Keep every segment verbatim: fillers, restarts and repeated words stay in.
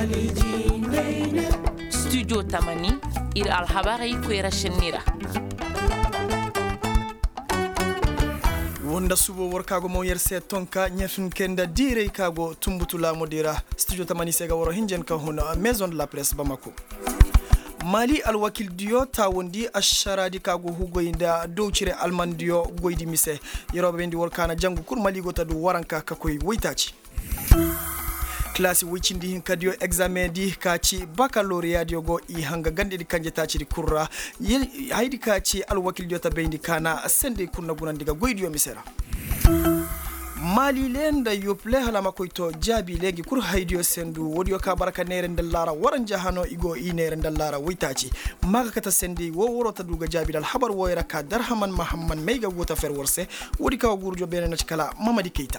studio tamani ir alhabari kwera shenira wonda subo workago mo yerse tonka nyefin kenda dire kago tumbutula modira studio tamani sega woro hinjen ka hono maison de la presse Bamako. Mali alwakil diyo ta wondi asharadi kago hugoyinda dowcire almandiyo goydi mise yerobe bendi workana jangu kur mali gota du waranka kakoy woytaci classe wicindi hin kadiyo examen di kaci baccalauréat yogo i hanga gande di kanje taci di kurra haydi kaci alwakil diyo ta bendi kana sende kunna gunandiga goydiyo misera Mali lenda yople halama koyto jabi legi kur haydiyo sendu wodiyo ka baraka nere ndallara waran jahano igo i nere ndallara witaci maga kata sendi wo worota duga jabi dal habar woyra ka darhaman mahamman meyga wota fer worse wodi ka gurjo bene na cikala Mamadi Keita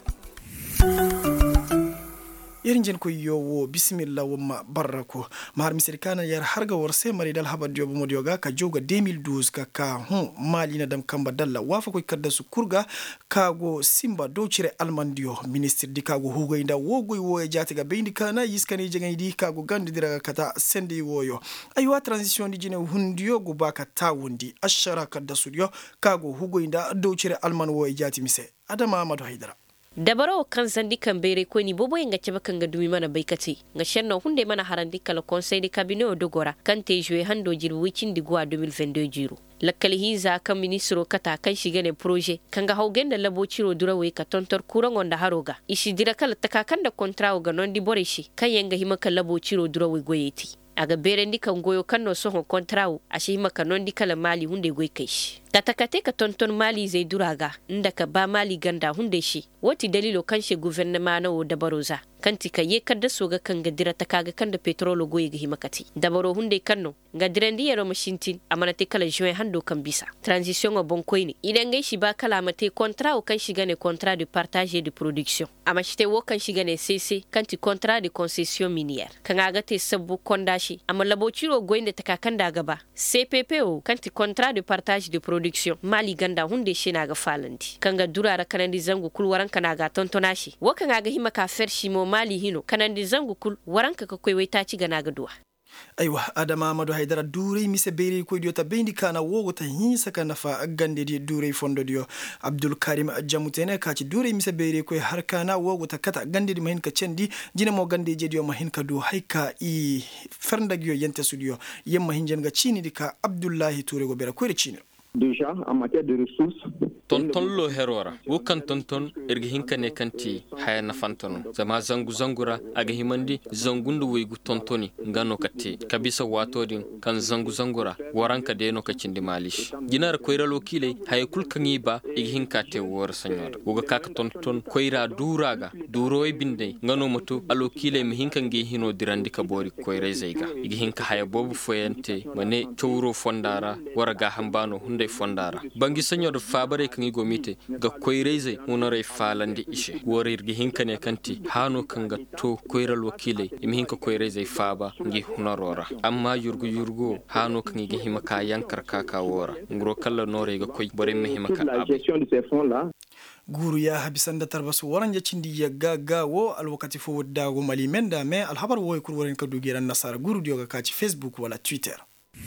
yerinjen ko yowo bismillah wumma barako mar misirkana yar harga worse mari dal haba diobo modioga ka joga deux mille douze ka ka hon mali na dam kamba dalla wafa ko kadda su kurga kago simba dowcire almandiyo ministre di kago hugoynda wogoy wo e jatiga bendi kana yiskani jegaydi kago gandidira kata sendi woyo aywa transition di jine hundiyo go baka tawundi ashara kadda sudiyo kago hugoynda dowcire alman wo e jati mise Adama Amadou Haidara dabaro kan sandi kan bere ko ni bobo nga ceba kan ga dumi mana baikati nga shenno hunde mana harandi kala conseil de cabinet o dogora kan te jouer hando jiru wicin di gwa deux mille vingt-deux jiru lakkali hiza kan ministro kata kan shigane projet kan ga haugen da labo ciro durawe ka tontor kuran onda haroga ishi dira kala takakan da contrat ga non di boreshi kan yanga himaka labo ciro durawe goyeti aga berendi kan goyo kanno soho contrat ashi himaka non di kala mali hunde goy kaishi tatakate ka tonton mali zai duraga inda ka ba mali ganda hunde shi wati dalilo kan she gouvernement na o dabaroza kanti ka ye kadda soga kan gadira ta kaga kan da petrolo goyi ga himakati dabaro hunde kanno gadira ndi yaro mashintin amanate kala juin hando kan bisa transition o bonkoini idan gai shi ba kala mate contrat o kan shiga ne contrat de partage de production amashite wo kan shiga ne cc kanti contrat de concession minière kan aga te sabbu kondashi amalabo ciro goyin da ta kakan da gaba cppo kanti contrat de partage de production mali ganda hunde shi na ga falandi kanga durara kanandi zangu kul waran kana ga tontonashi wo kan ga hima ka fershi mo mali hino kanandi zangu kul waran ka ka koy ta ci ga na ga duwa aywa Adama Amadou Haidara dure mise beri ko diota bendi kana wogo ta hinsa kana fa gande di dure fondo dio Abdul Karim Jamutene ka ci dure mise beri ko har kana wogo ta kata gande di mahin ka cendi jina mo gande je dio mahin ka do haika i fernda gyo yente studio yemma hinjen ga cini di ka Abdullahi Touré go bera ko re cini déjà en matière de ressources tonton lo herora wukan tonton irgi hinkane kanti haya na fantono zama zangu zangura aga himandi zangundu weygu tontoni ngano katti kabisa watodin kan zangu zangura waranka deno kacindi malish ginar koyra lokile haya kulkangi ba igi hinkate wor sanyor wuga kaka tonton koyra duraga duro e binde ngano moto alokile mi hinkangi hino dirandi ka bori koyra zeiga igi hinka haya bobu foyente mane chowro fondara waraga hambano hunde fondara bangi sanyor fabare kangi gomite ga koyreze unore falandi ishe worirgi hinkane kanti hano kanga to koyral wakile imi hinka koyreze faba ngi hunarora amma yurgu yurgu hano kangi gi himaka yankar kaka wora ngro kala nore ga koy bore mi himaka la gestion de ces fonds là guru ya habisanda tarbasu waranja cindi ya gaga wo alwakati fo dago mali menda me alhabar wo kur woren ka dugiran nasara guru dioga ka ci Facebook wala Twitter.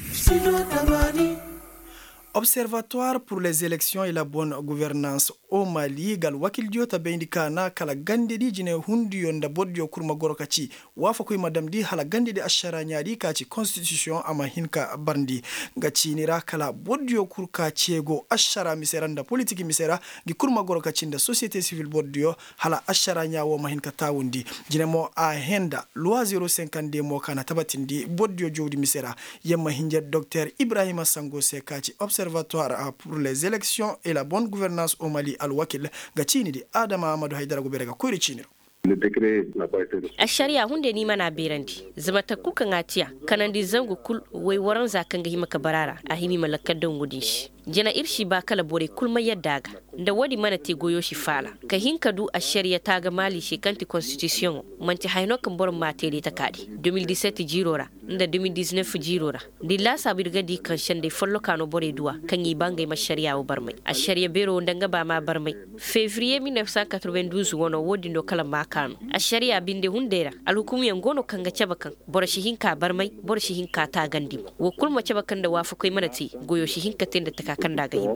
Observatoire pour les élections et la bonne gouvernance au Mali gal wakil diota bendi kana kala gande di jine hundi yonda boddio kurma gorokaci wafa koy madam di hala gande di ashara nyaadi kaci constitution ama hinka barndi gaci nira kala boddio kurka ciego ashara miseranda politique misera gi kurma gorokaci nda société civile boddio hala ashara nyawo ma hinka tawundi jine mo a henda loi zéro cinquante-deux mo kana tabatindi boddio jowdi misera yemma hinje docteur Ibrahima Sango se kaci Observatoire pour les élections et la bonne gouvernance au Mali al-Wakil gacini di Adama Amadou Haidara go berega koyri ciniro a shari'a hunde ni mana berandi zabata kuka ngatiya kanandi zangu kul wai waran zakan ga himaka barara a himi malakar don gudin shi jana irshi ba kala bore kulma yaddaga da wadi mana te goyo shi fala ka hinka du a shari'a ta ga mali shi kanti constitution manti hayno kan bor materi ta kadi deux mille dix-sept jirora nda deux mille dix-neuf jirora di la sabir ga di kan shande follo kano bore duwa kan yi bangay ma shari'a o barmai a shari'a bero ndanga ba ma barmai février mille neuf cent quatre-vingt-douze wono wodi ndo kala makano a shari'a binde hundera al hukumu yan gono kan ga caba kan bor shi hinka barmai bor shi hinka ta gandi wo kulma caba kan da wafa koy mana ti goyo shi hinka tenda ta kan daga yi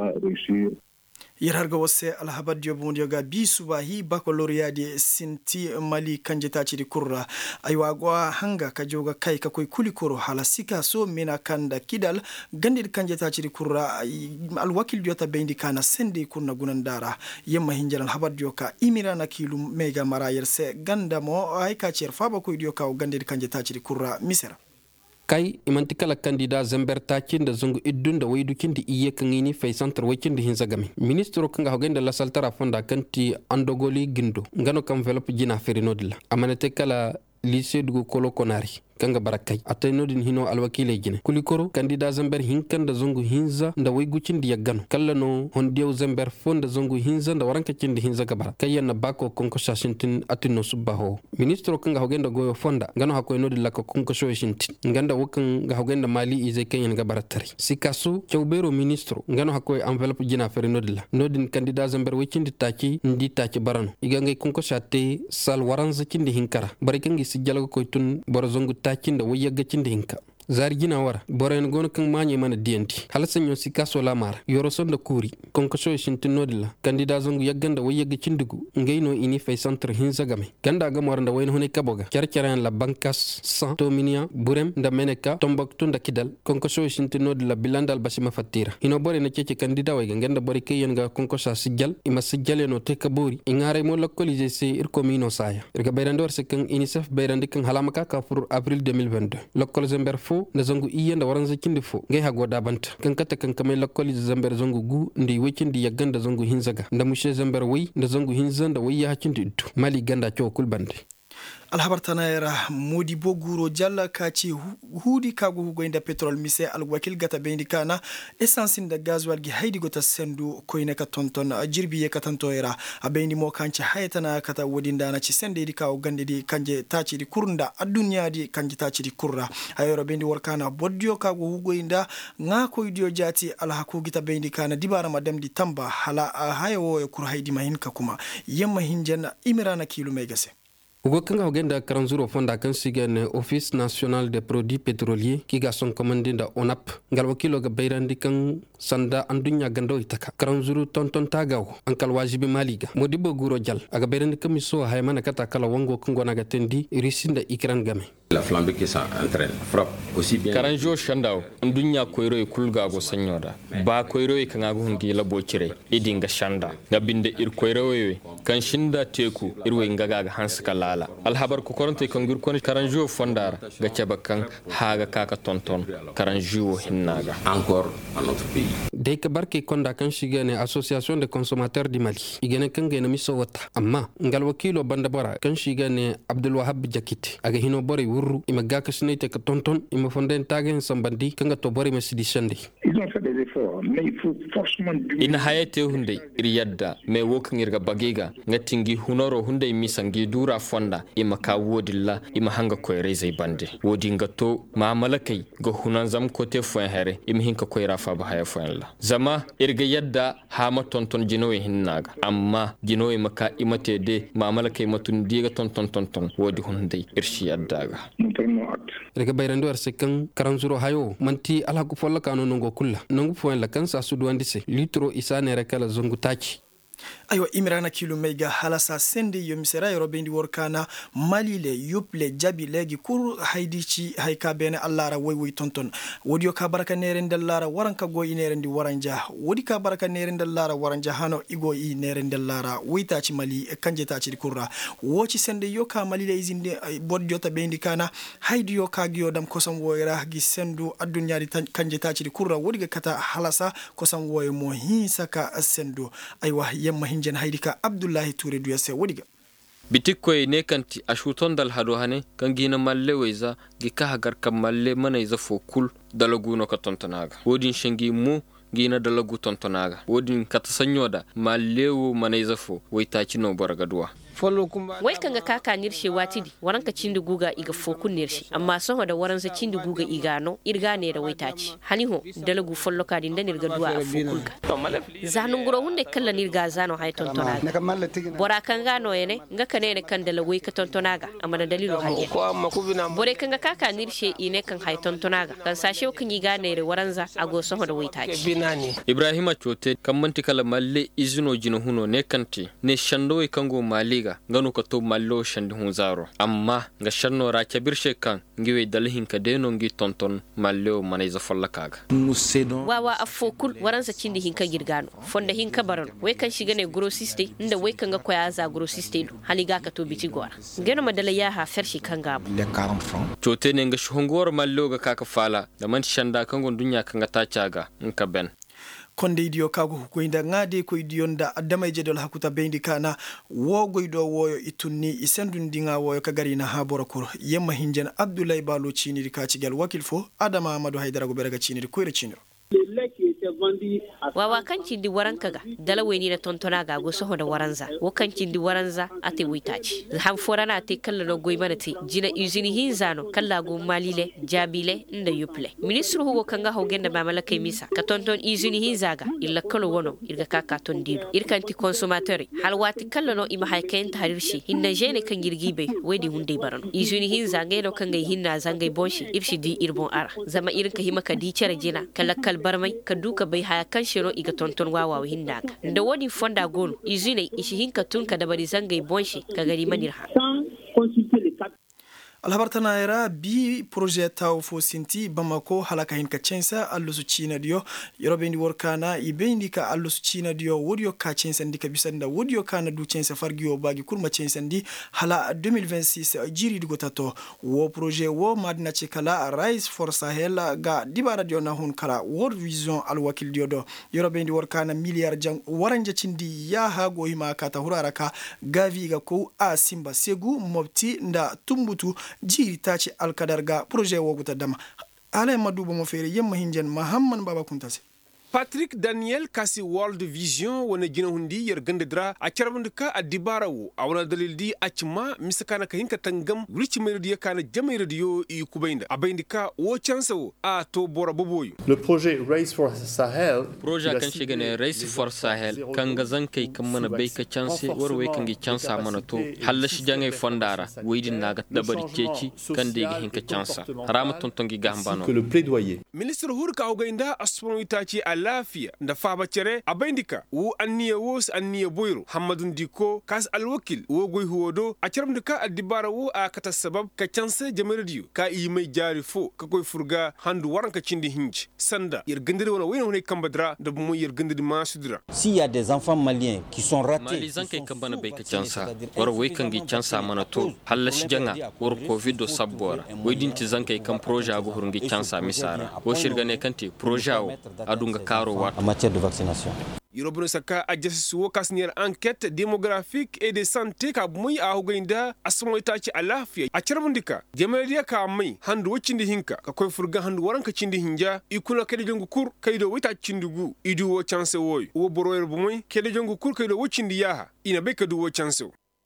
yer harga wasse alhabar dio bondio ga bi subahi baccalauréat de sinti mali kanje ta ci kurra aywa gwa hanga ka joga kai ka koy kulikoro hala sika so mena kanda kidal gandid kanje ta ci kurra al wakil dio ta bendi kana sende kunna gunandara yemma hinjal alhabar dio ka imira na kilu mega marayer se ganda mo ay ka cer fa ba koy dio ka gandid kanje ta ci kurra misera kai imanti kala kandida zamberta kinda zungu iddunda waydu kindi iye kangini fay centre wakindi hinzagami ministro kanga hogenda la saltara fonda kanti andogoli gindo ngano kam envelope jina ferinodilla amanete kala lycée du kolo konari kanga barakay atay nodin hino alwakile jine kulikoro kandida zamber hinkanda zongu hinza nda way gucindi yaggano kala no hondiyo zamber fonda zongu hinza nda waranka cindi hinza gabara kayana bako konko shashintin atino subaho ministro kanga hogenda goyo fonda ngano hakoy nodin lako konko shoshintin nganda wakan ga hogenda mali ize kenyen gabara tari sikasu chawbero ministro ngano hakoy envelope jina fere nodilla nodin kandida zamber wicindi taki ndi taki barano igangay konko shate sal waranza cindi hinkara barikangi sijalago koytun borazongu takinda wayaga cinde hinka zar gina wara boren gono kan manye mana dienti halasan yo sikaso la mara yoro sonda kuri konko so shintinodilla kandida zongu yagganda wayaga cindugu ngeyno ini fay centre hinzagame ganda ga moranda wayno hone kaboga cerceran la bankas cent tominia burem nda meneka tombok tunda kidal konko so shintinodilla bilandal basima fatira hino bore na cece kandida wayga ngenda bore keyen ga konko sa sijjal ima sijjale no te kabori ingare mo localiser se ir komino saya irga bayrandor se kan unicef bayrandi kan halamaka ka pour avril deux mille vingt-deux local zember fo na zangu iya nda waran zakindi fo ngay hago dabanta kan kata kan kamay lakoli zamber zangu gu ndi wekindi yaganda zangu hinzaga nda mushe zamber way nda zangu hinza nda way ya hakindi iddu mali ganda cho kulbande alhabartanayra modi boguro jalla kaci hudi kago hugo inda petrol mise alwakil gata bendi kana essence da gasoil gi haydi gota sendu koyne ka tonton jirbi ye katantoyra abendi mo kanci haytana kata wodinda na ci sende di kawo gande di kanje taci di kurunda adunya di kanje taci di kurra ayoro bendi workana boddio kago hugo inda ngako idio jati alhako gita bendi kana dibara madam di tamba hala hayo kur haydi mahin ka kuma yemma hinjana imirana kilo megase ugo kanga hogenda karanzuro fonda kan sigen office national des produits pétroliers ki ga son commandé da onap ngal wakilo ga bayrandi kan sanda andunya gando itaka karanzuro tonton tagaw ankal wajibi maliga modibo guro jal aga bayrandi kamiso haymana kata kala wango kungo naga tendi risinda ikran game la flambe qui s'entraîne frappe aussi bien karanjo shandaw andunya koyro e kulga go sanyoda ba koyro e kanga go hundi la bocire idinga shanda ngabinde ir koyro we kan shinda teku irwe ngaga hanska lala alhabar ko koronte kan gur kon karanjo fondara ga cabakan haga kaka tonton karanjo hinnaga encore à notre pays de ka barke konda kan shigene association de consommateurs du Mali igene kan gene miso wata amma ngal wakilo banda bara kan shigene Abdul Wahab Jakite aga hino bore wurru ima gaka snete ka tonton ima fonden tagen sambandi kanga to bore masidi shande ils ont fait des efforts mais il faut forcément in hayate hunde iriyadda me wokan irga bagega ngatingi hunoro hunde misangi dura fonda ima ka wodilla ima hanga koyre zai bande wodi ngato ma malakai go hunan zam kote fo here ima hinka koyra fa ba haya fo la zama irga yadda ha ma tonton jinowe hinnaga amma jinowe maka imate de ma malakai matun diga tonton tonton wodi hunde irshi yaddaga rega bayrando ar sekan karanzuro hayo manti ala ko folla kanu nongo kulla nongo fo la kan sa sudu andise litro isane rekala zongu tachi aywa imrana kilo mega halasa sende yo misera yoro bendi workana malile yuple jabi legi kur haydici hayka bene allara way way tonton wodi yo ka baraka nere ndallara waranka go inere ndi waranja wodi ka baraka nere ndallara waranja hano igo i nere ndallara waytaci mali e kanje taci kurra woci sende yo ka malile izinde boddi yota bendi kana haydi yo ka giyo dam kosam woyra gi sendu addunyari kanje taci kurra wodi ga kata halasa kosam woy mo hinsaka sendu aywa yamma hinjen haydika Abdullahi Touré duyase wodiga bitikkoy ne kanti ashuton dal hado hane kan gina malle weza gi ka hagar kam malle manay za fo kul dalaguno ka tontanaga wodin shangi mu gina dalagu tontonaga wodin katasanyoda malewu manayzafo waitaci no boragaduwa wai kanga kaka nirshe watidi waranka cindu guga iga fokun nirshi amma soho da waransa cindu guga igano irga ne da waitaci haniho dalagu follo kadi ndanirga duwa a fokulga zanunguro hunde kala nirga zano hay tontonaga bora kanga no ene nga kanene kan dala wai ka tontonaga amma da dalilu haliya bore kanga kaka nirshe ine kan hay tontonaga kan sashe kan yiga ne da waranza ago soho da waitaci ibrahima chote kan manti kala malle izino jino huno ne kanti ne shando kango maliga ngano ko to mallo shandi hun zaro amma ga shanno ra kabirshe kan ngiwe dalhin ka deno ngi tonton mallo manay za folla kaga wawa afokul waransa cindi hinka girgano fonda hinka baron we kan shiga ne grossiste inda we kan ga koya za grossiste do haliga ka to biti gora geno madala ya ha fershi kan ga chote ne ga shongor mallo ga kaka fala da man shanda kan gon dunya kan ga ta caga in ka ben konde idiyo kago hukoinda ngade ko idiyonda adama jedol hakuta bendi kana wogoydo woyo itunni isendundinga woyo kagarina ha borakor yemma hinjen abdoulaye balo chini rikacigal wakil fo adama amadou haydara go beraga chini koyre chini wawa kancin di waranka ga dala weni na tontonaga go soho da waranza wo kancin di waranza ate witaci han forana ate kala no goy manati jina usini hinzano kala go malile jabile nda yuple ministru hugo kanga hogenda mamala kay misa ka tonton usini hinzaga illa kalo wono irga kaka ton dido irkanti consommateur halwati kala no ima hayken tarirshi hinna jene kan girgibe wedi hunde barano usini hinzanga no kanga hinna zangay bonshi ibshi di irbon ara zama irka himaka di cere jina kala kal barmai ka duka bai haya kan shiro iga tonton wawa hinna da wani fonda gol izine ishi hinka tunka da bari zangay bonshi ka gari manirha alhabartana era bi projet taw fo sinti bamako halaka hin ka censa allusu china dio yorobendi workana ibendi ka allusu china dio wodio ka censa ndika bisanda wodio kana du censa fargiyo bagi kurma censa ndi hala deux mille vingt-six jiri digo tato wo projet wo madina chekala rise for sahel ga dibara dio na hun kala world vision al wakil dio do yorobendi workana milliard jang waranja cindi ya ha go hima kata huraraka gavi ga ko a simba segu mobti nda tumbutu jiri taci alkadarga projet woguta dama ala maduba mo fere yemma hinjen mahamman baba kuntase Patrick Daniel kasi World Vision wana jina hundi yer gande dra a charabundika a dibarawo a wana dalil di achma misakana ka hinka tangam rich merdiya kana jamay radio i kubainda abaindika wo chansawo a to bora boboyu le projet Race for Sahel projet kan shigane Race for Sahel kan gazan kai kan mana bai ka chanse warwai kan gi chansa mana to hallashi jangay fondara weydin naga dabari ceci kan de hinka chansa harama tontongi gambano que le plaidoyer ministre hurka ogainda aspono itachi lafiya da faba cere abaindika wo anniya wos anniya boyro hamadun diko kas alwakil wo goy huwodo a cermdika adibara wo a kata sabab ka chance jamardiyo ka imay jari fo ka koy furga handu waranka cindi hinji sanda yer gandiri wona wayno ne kambadra da mo yer gandiri masudra s'il y a des enfants maliens qui sont ratés malizan kay kambana bay ka chansa war way kangi chansa mana to hallash janga war covid do sabbora waydinti zankay kam projet go hurungi chansa misara wo shirgane kanti projet o adunga en matière de vaccination. Yorobno saka adjust wo kasnier enquête démographique et de santé ka muy a hogainda asmo itaci alafiya a charbundika jemeliya ka mai handu wacindi hinka ka koy furga handu waranka cindi hinja ikuna kede jongu kur kaydo wita cindugu idu wo chance woy wo boroyer bu muy kede jongu kur kaydo wacindi yaha ina be kadu wo chance.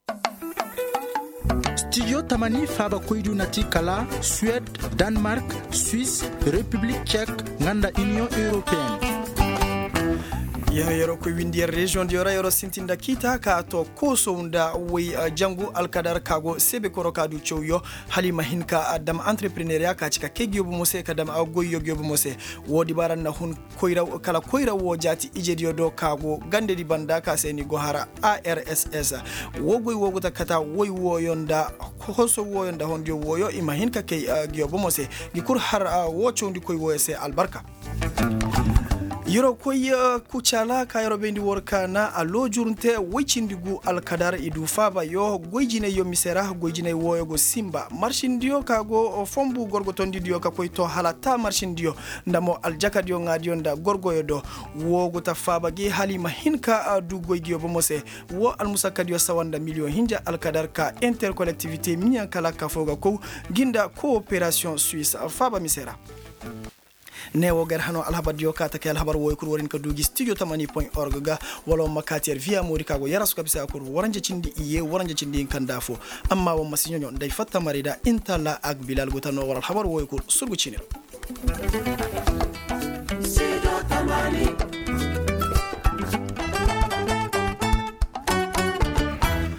Studio Tamani Faba Koidu Nati Kala, Suède, Danemark, Suisse, République tchèque, Nganda Union Européenne. ya yoro ko windier region diora yoro sintinda kita ka to koso unda wi uh, jangu alkadar kago sebe koroka du chowyo halima hinka adam entrepreneuria ka cika kegyo bu mose kadam agoyo gyo bu mose wodi baran na hun koira kala koira wo jati ijedio do kago gande di banda ka seni gohara A R S S wogoy woguta kata woy woyonda koso woyonda hondio woyo ima hinka ke uh, gyo bu mose gikur har uh, wo chondi koy woyese albarka yoro koy kuchala ka yoro bendi workana alo jurunte wichindigu alkadar idu faba yo goyjine yo misera goyjine woyo go simba marshindio kago fombu gorgo tondidio ka koy to halata marshindio ndamo aljakadio ngadio nda gorgoyo do wogo ta faba gi halima hinka du goydio bo mose wo almusakadio sawanda million hinja alkadar ka intercollectivité minya kala ka foga ko ginda coopération suisse faba misera ne wo gar hano alhabar dio kata ke alhabar woy kur worin ka dugi studio tamani point org ga wala makatier via mori kago yaras ko bisa ko waranje cindi iye waranje cindi kandafo amma wo masinyo nday fatta marida intala ak bilal gotano wala alhabar woy kur surgu ciniro Sido tamani